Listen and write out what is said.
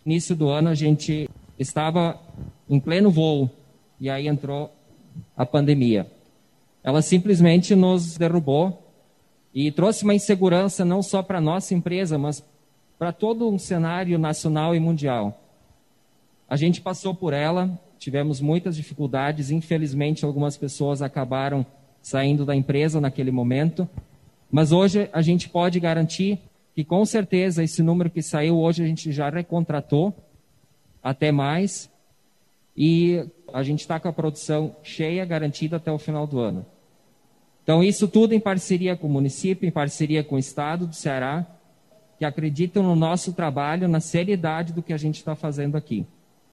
início do ano a gente estava em pleno voo e aí entrou a pandemia. Ela simplesmente nos derrubou e trouxe uma insegurança não só para a nossa empresa, mas para todo um cenário nacional e mundial. A gente passou por ela, tivemos muitas dificuldades, infelizmente algumas pessoas acabaram saindo da empresa naquele momento, mas hoje a gente pode garantir que com certeza esse número que saiu hoje a gente já recontratou, até mais, e a gente está com a produção cheia, garantida até o final do ano. Então isso tudo em parceria com o município, em parceria com o Estado do Ceará, que acreditam no nosso trabalho, na seriedade do que a gente está fazendo aqui.